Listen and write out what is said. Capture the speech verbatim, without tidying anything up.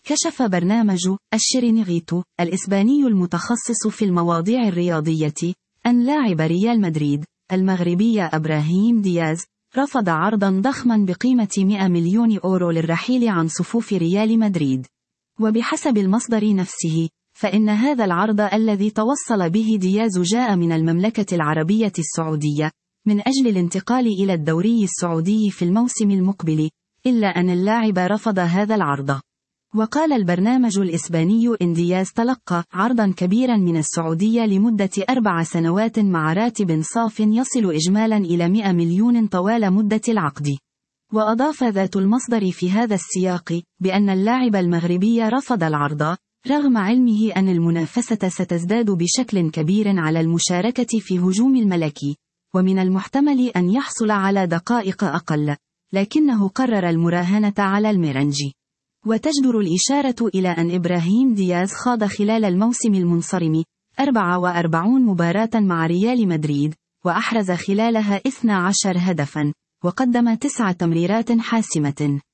كشف برنامج الشيرينغيتو الإسباني المتخصص في المواضيع الرياضية أن لاعب ريال مدريد المغربي إبراهيم دياز رفض عرضا ضخما بقيمة مئة مليون أورو للرحيل عن صفوف ريال مدريد. وبحسب المصدر نفسه، فإن هذا العرض الذي توصل به دياز جاء من المملكة العربية السعودية، من أجل الانتقال إلى الدوري السعودي في الموسم المقبل، إلا أن اللاعب رفض هذا العرض. وقال البرنامج الإسباني إن دياز تلقى عرضا كبيرا من السعودية لمدة أربع سنوات مع راتب صاف يصل إجمالا إلى مئة مليون طوال مدة العقد. وأضاف ذات المصدر في هذا السياق بأن اللاعب المغربي رفض العرض رغم علمه أن المنافسة ستزداد بشكل كبير على المشاركة في هجوم الملكي، ومن المحتمل أن يحصل على دقائق أقل، لكنه قرر المراهنة على الميرنجي. وتجدر الإشارة إلى أن إبراهيم دياز خاض خلال الموسم المنصرم أربعة وأربعين مباراة مع ريال مدريد، وأحرز خلالها اثنا عشر هدفا، وقدم تسع تمريرات حاسمة.